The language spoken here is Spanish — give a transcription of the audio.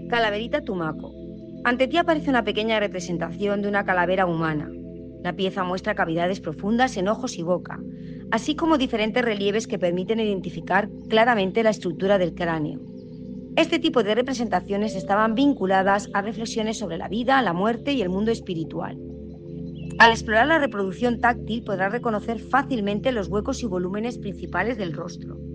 Calaverita Tumaco. Ante ti aparece una pequeña representación de una calavera humana. La pieza muestra cavidades profundas en ojos y boca, así como diferentes relieves que permiten identificar claramente la estructura del cráneo. Este tipo de representaciones estaban vinculadas a reflexiones sobre la vida, la muerte y el mundo espiritual. Al explorar la reproducción táctil podrás reconocer fácilmente los huecos y volúmenes principales del rostro.